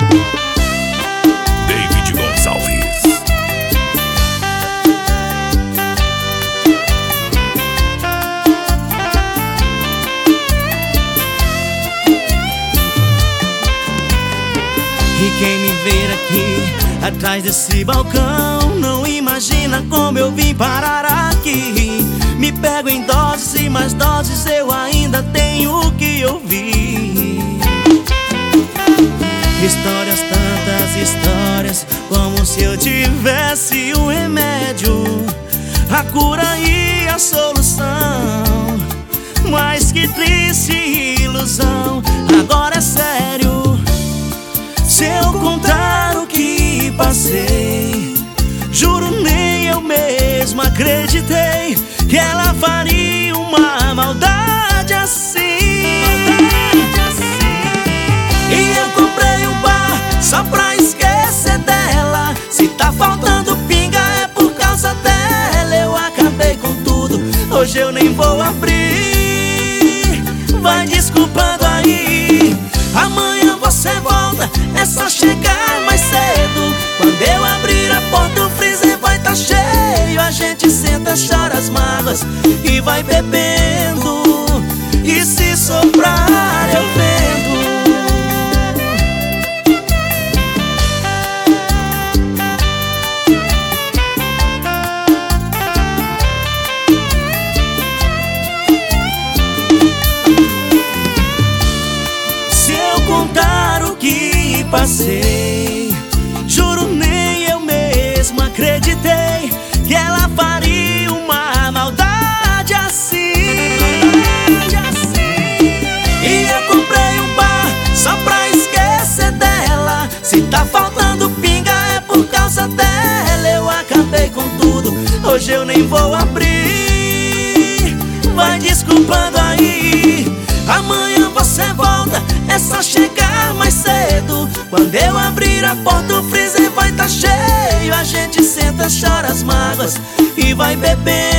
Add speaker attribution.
Speaker 1: David Gonçalves.
Speaker 2: E quem me ver aqui, atrás desse balcão, não imagina como eu vim parar aqui. Me pego em doses e mais doses, eu ainda tenho que ouvir. Histórias, tantas histórias, como se eu tivesse o remédio, a cura e a solução. Mas que triste ilusão, agora é sério. Se eu contar o que passei, juro nem eu mesmo acreditei que ela faria uma maldade assim. E eu comprei um bar só pra esquecer dela. Se tá faltando pinga é por causa dela. Eu acabei com tudo, hoje eu nem vou abrir. Vai desculpando aí, amanhã você volta, é só chegar mais cedo. Quando eu abrir a porta o freezer vai tá cheio. A gente senta, chora as mágoas e vai bebendo. E se sobrar eu vendo. Se eu contar o que passei, juro nem eu mesmo acreditei que ela faria uma maldade assim. E eu comprei um bar só pra esquecer dela. Se tá faltando pinga é por causa dela. Eu acabei com tudo, hoje eu nem vou abrir. Vai desculpando aí, amanhã você volta, é só chegar mais cedo. Quando eu abrir a porta o freezer vai tá cheio. A gente senta, chora as mágoas e vai bebendo.